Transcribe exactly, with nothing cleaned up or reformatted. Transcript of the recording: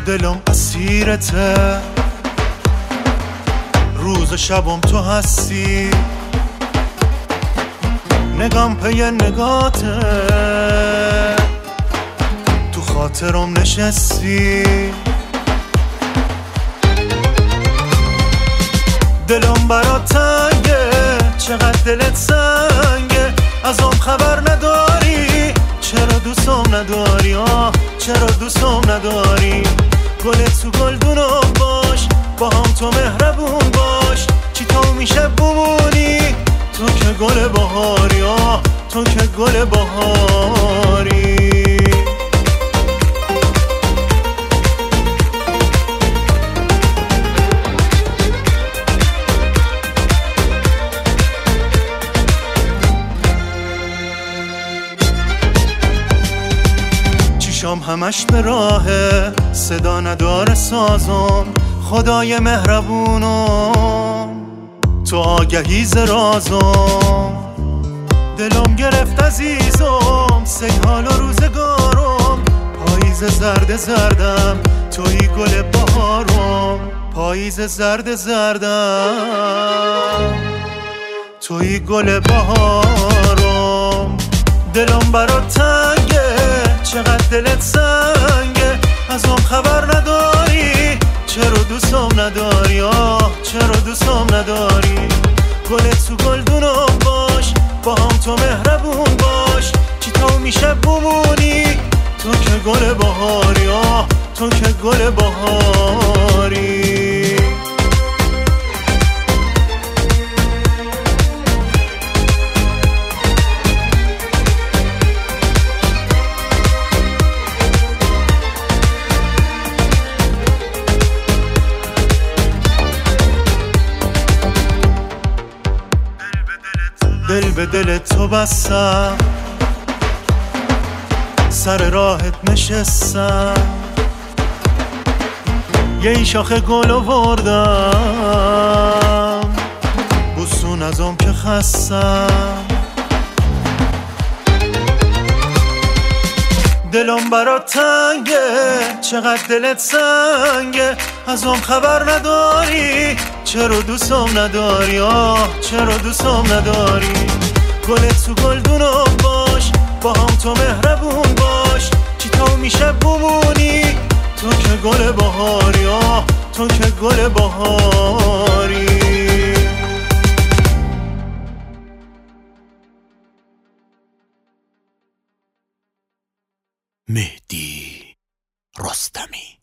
دلم اسیرته، روز شبم تو هستی، نگام پی نگاته، تو خاطرم نشستی. دلم برات تنگه، چقدر دلت سنگه، ازم خبر نداری، چرا دوستم نداری، آه چرا دوستم نداری. گل تو گلدونم باش، با هم تو مهربون باش، چی تو میشه بمونی، تو که گل بهاری، آه تو که گل بهاری. چیشام همش به راهه، صدا نداره سازم، خدای مهربونم تو آگهی ز رازم. دلم گرفت عزیزم، سیحال و روزگارم، پاییز زرد زردم، توی گل بهارم، پاییز زرد زردم، توی گل بهارم. دلم برات تنگه، چقدر دلت سنگه، ازم خبر نداری، چرا دوستم نداری، آه چرا دوستم نداری. گل تو گلدونم باش، با هم تو مهربون باش، چی تو میشه بمونی، تو که گل بهاری، آه تو که گل بهاری. دل به دل تو بستم، سر راهت نشستم، یه شاخه گل آوردم، بوسون ازم که خستم. دلم برات تنگه، چقدر دلت سنگه، ازم خبر نداری، چرا دوستم نداری، آه چرا دوستم نداری. گل تو گلدونم باش، با هم تو مهربون باش، چی تو میشه بمونی، تو که گل بهاری، آه تو که گل بهاری. مهدی رستمی.